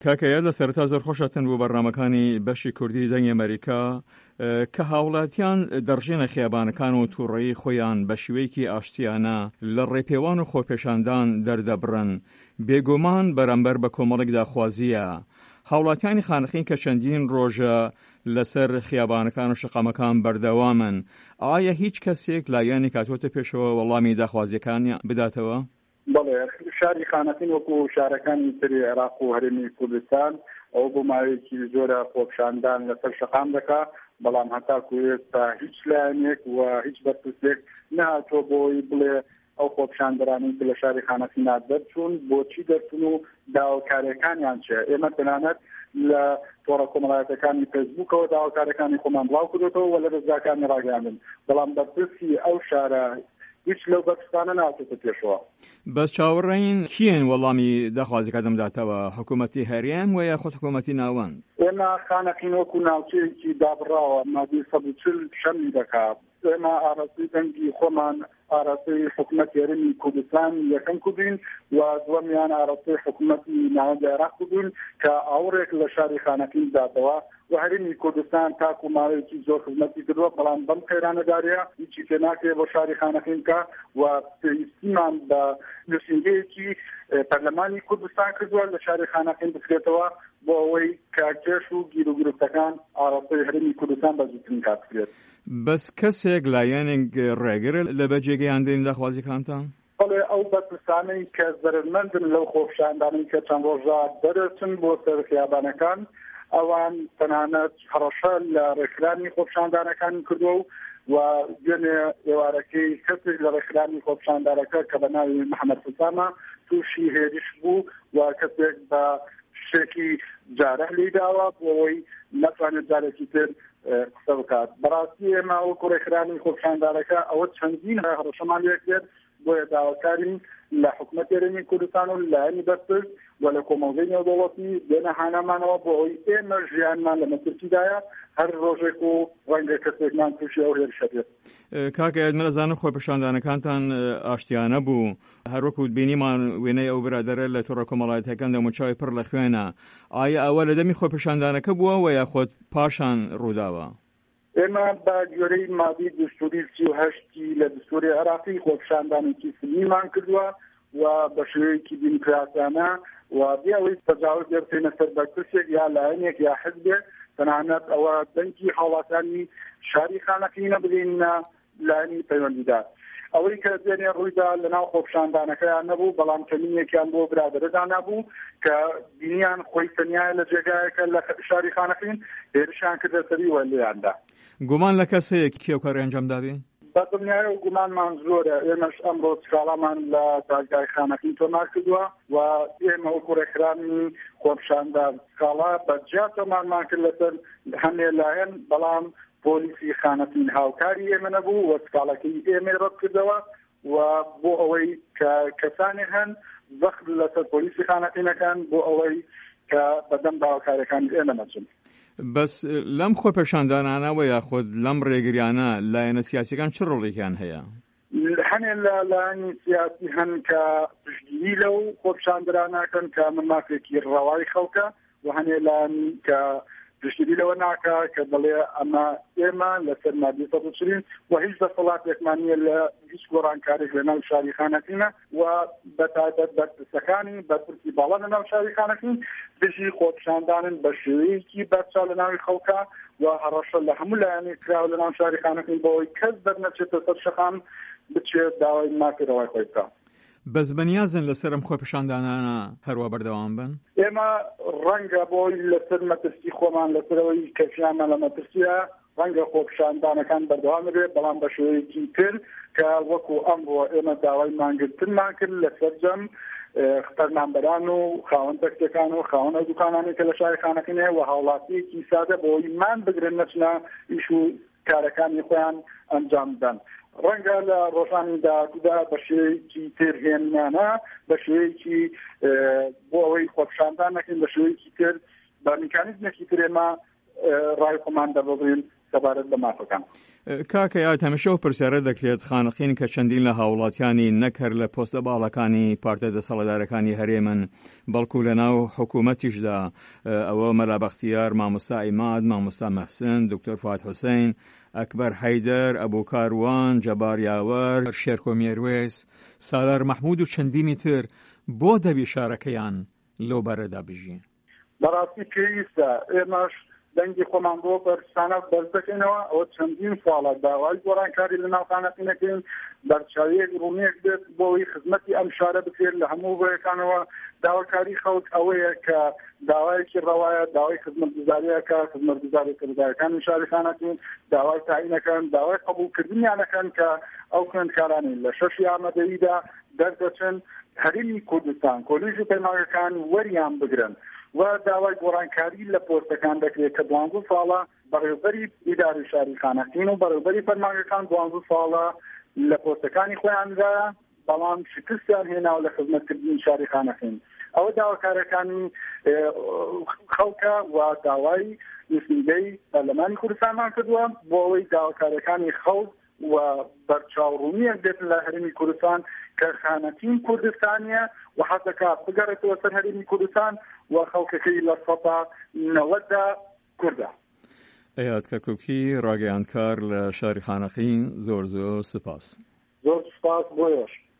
کاکەیە لە سەرەتا زۆر خۆشەتن بۆ بەڕنامەکانی بەشی کوردی دەنگی ئەمریکا کە هاوڵاتیان دەڕژێنە خیابانەکان و تووڕەیی خۆیان بە شێوەیەکی ئاشتیانە لە ڕێپێوان و خۆپێشاندان دەردەبڕن بێگومان بەرامبەر بە کۆمەڵێک داخوازیە. هاوڵاتیانی خانەخین کە چەندین ڕۆژە لەسەر خیابانەکان و شقامەکان بەردەوامن، ئایا هیچ کەسێک لایەنی کاتۆتە پێشەوە وەڵامی داخوازیەکانی بداتەوە؟ بەڵێ، شاری خانەخین وەکو شارەکانی تری عێراق و هەرێمی کوردستان ئەو بۆ ماوەیەکی زۆرە خۆپشاندان لەسەر شقام دەکات، بەڵام هەتاکو ئێستا هیچ لایەنێک و هیچ بەرپرسێک نهاتۆ بۆی بڵێ ئەو خۆپشاندەرانی کە لە شاری خانەخینا دەرچوون بۆچی دەرچوون و داواکاریەکانیان چێ. ئێمە تەنانەت لە تۆڕە کۆمەڵایەتەکانی فەیسبووکەوە داواکاریەکانی خۆمان بڵاو کردوێتەوە و لە ڕێزگاکانی ڕاگەاندن، بەڵام بەرپرسی ئەو شارە هیچ لەو بەرپرسانە نهاتۆتە پێشەوە. بەس چاوەڕێین کێن وەڵامی داخوازیەکە دەمداتەوە؟ حکوومەتی هەرێم و یا خۆت حکوومەتی ناوەند؟ ئێمە خانەخین وەکو ناوچەیەکی دابڕاوە مادی 140 شەمی دەکات. ئێمە ئاراستەی دەنگی خۆمان ئاراستەی حکوومەتی هەرێمی کوردستان یەکەم کردین و دووەمیان ئاراستەی حکوومەتی ناوەندی عێراق کردین کە ئاوڕێک لە شاری خانەخین دادەوە و هەرێمی کوردستان تاکو ماوەیەکی زۆر خزمەتی کردووە، بەڵام بەم قەیرانەداریە هیچی پێ ناکرێت بۆ شاری خانەخین کە و پێویستیمان بە نووسینگەیەکی پەرلەمانی کوردستان کردووە لە شاری خانەخین بکرێتەوە بۆ ئەوەی کارکێش و گیر و گرفتەکان ئاراستەی هەرێمی کوردستان بەزووترین کات بکرێت. بەس کەسێک لایەنێک ڕێگرە لە بەجێگەیاندنی داخوازیەکانتان؟ بەڵێ، ئەو بەرپرسانەی کە زەرمەندن لەو خۆپشاندانەی کە چەند ڕۆژە دەرەچن بۆ سەر خیابانەکان، ئەوان تەنانەت هەڕەشە لە ڕێکخرامی خۆپشاندانەکان کردووە و دوێنێ ئێوارەکەی کەسێک لە ڕێکخرامی خۆپشاندانەکە کە بە ناوی محەممەد حوسامە تووشی هێرش بوو و کەسێک بە شتێکی جارە لێداوە بۆ ئەوەی نەتوانێت جارێکی تر قسە بکات. بەڕاستی ئێمە وەکو ڕێکخرامی خۆپشاندانەکە ئەوە چەندین هەڕەشەمان لێ کرد بۆیە داواکارین لە حکوومەتی هەرێمی کوردستان و لایەنی بەرپرس و لە کۆمەڵگەی نێودەوڵەتی دێنە هانامانەوە بۆ ئەوەی ئێمە ژیانمان لە مەترسیدایە هەر ڕۆژێک و ڕەنگە کەسێکمان تووشی ئەو هێرشە بێت. کاکە نەزانم خۆپشاندانەکانتان ئاشتیانە بوو، هەروەکو بینیمان وێنەی ئەو برادەرە لە تۆڕە کۆمەڵایەتەکان دەموچاوی پڕ لە خوێنە، ئایا ئەوە لە دەمی خۆپشاندانەکە بووە و یاخۆت پاشان ڕووداوە؟ ئێمە بە گوێرەی مادی دستوری 38 لە دستوری عێراقی خۆپشاندانێکی سنیمان کردووە و بە شێوەیەکی دیموکراسیانە و بیاوەی تەجاوز دەبێنە سەر بەرپرسێک یا لایەنێک یا حزبێک، تەنانەت ئەوە دەنگی هاوڵاتیانی شاری خانەخینە بگەینە لایەنی پەیوەندیدار. ئەوەی کە دوێنێ ڕوویدا لەناو خۆپشاندانەکەیان نەبوو، بەڵام کەمینێکیان بۆ برادەرەدا نبوو کە بینیان خۆی تەنیایە لە جێگایەکە لە شاری خانەخین هێرشیان کردە سەری و لێیاندا. گومان لە کەسەیە کێو کاری ئەنجام داوێ؟ بەدڵنیایە و گومانمان زۆرە. ئێمەش ئەمڕۆ چکاڵامان لە دادگای خانەخین تۆمار کردووە و ئێمە وەکو ڕێکخرامی خۆپشاندان چکاڵا بەجیاتۆمانمان کرد لەسەر هەمێ لایەن، بەڵام پۆلیسی خانەخین هاوکاری ئێمە نەبوو و چکاڵەکەی ئێمە ڕەت کردەوە و بۆ ئەوەی کە کەسانی هەن زەخت لەسەر پۆلیسی خانەخینەکان بۆ ئەوەی کە بەدەم داواکاریەکانی ئێمە نەچن. بەس لەم خۆپێشاندانانەوە یاخود لەم ڕێگریانە لایەنە سیاسیەکان چ ڕۆڵێکیان هەیە؟ هەنێ لە لایەنی سیاسی هەن کە پشتگیری لەو خۆپشاندانەکەن کە مەماکێکی ڕەوای خەڵکە و هەنێ لایەنی کە پشتگیری لەوە ناکە کە دەڵێ ئەمە ئێمە لەسەر مادی 140 و هیچ دەسەڵاتێکمان نییە لە هیچ گۆڕانکارێک لە ناو شاری خانەخینە و بەتایبەت بەرپرسەکانی بەرپرسی باڵا لە ناو شاری خانەخین دژی خۆپشاندانن بە شێوەیەکی بەرچاو لە ناوی خەڵکە و هەڕەشە لە هەموو لایەنێک کراوە لە ناو شاری خانەخین بۆەوەی کەس دەرنەچێتە سەر شەقام بچێت داوای ماکردەوەی خۆی بکات. بەس بەنیازن لەسەرم خۆپێشاندانانە هەروە بەردەوام بن؟ ئێمە ڕەنگە بۆی لەسەر مەترسی خۆمان لەسەرەوەی کەفیانمان لە مەترسیە ڕەنگە خۆپشاندانەکان بەردەوام بێت، بەڵام بە شێوەیەکی تر کە وەکو ئەمڕۆ ئێمە داوای مانگرتنمان کرد لە سەرجەم فەرمانبەران و خاوەن تەکسیەکان و خاوەن ئەو دوکانانی کە لە شاری خانەخینەیە و هاوڵاتیەکی سادە بۆی مان بگرن نەچنە ئیش و کارەکانی خۆیان ئەنجام بدەن. ڕەنگە لە ڕۆژانی داهاتوودا بە شێوەیەکی تێرهێنانە بە شێوەیەکی بۆ ئەوەی خۆپشاندان نەکەین بە شێوەیەکی تر بە میکانیزمێکی تر ئێمە ڕای خۆمان دەبڕین سەبارەت بە مافەکان. کاکەیات هەمیشە و پرسیارە دەکرێت خانەخین کە چەندین لە هاوڵاتیانی نەکرد لە پۆستە باڵەکانی پارتە دەسەڵاتدارەکانی هەرێمن بەڵکو لە ناو حکوومەتیشدا ئەوە مەلا بەختیار، مامۆستا عیماد، مامۆستا مەحسن، دکتۆر فواد حوسێن، ئەکبەر حەیدەر، ئەبوو کاروان، جەبار یاوەر، شێرکۆ مێروێس، سالار مەحموود و چەندینی تر بۆ دەبی شارەکەیان لەو بەرەدا بژین؟ بەڕاستی پێویستە ئێمەش دەنگی خۆمان بۆ بەرزستانە بەرز دەکەینەوە. ئەوە چەندین ساڵە داوای گۆڕانکاری لە ناو خانەخینەکەین، بەرچاویەک ڕوونیەک بێت بۆەوەی خزمەتی ئەم شارە بکرێت لە هەموو بۆیەکانەوە. داواکاری خەڵک ئەوەیە کە داوایەکی ڕەوایە، داوای خزمەتگوزاریەکە، خزمەتگوزاری کردارەکانی شاری خانەخین داوای تاعینەکەن، داوای قبولکردنیانەکەن کە ئەو خوێندکارانی لە 6 ئامادەییدا دەردەچن هەرێمی کوردستان کۆلیژی پەیمانگەکان وەریان بگرن و داوای گۆڕانکاری لە پۆستەکان دەکرێت کە 12 ساڵە بەڕێوەبەری ئیداری شاری خانەخین و بەڕێوەبەری فەرمانگەکان 12 ساڵە لە پۆستەکانی خۆیاندایە، بەڵام شکستیان هێناوە لە خزمەتکردنی شاری خانەخین. ئەوە داواکارەکانی خەڵکە و داوای نووسینگەی پەرلەمانی کوردستانمان کردووە بۆ ئەوەی داواکارەکانی خەڵک و بەرچاوڕوونیەک بێت لە هەرێمی کوردستان کە خانەخین کوردستانیە و حەزەکە بگەڕێتەوە سەر هەرێمی کوردستان و خەڵکەکەی لە 90% کوردە. ئەیاد کەرکووکی ڕاگەیاندکار لە شاری خانەخین، زۆر سپاس. زۆر سپاس بۆیەش.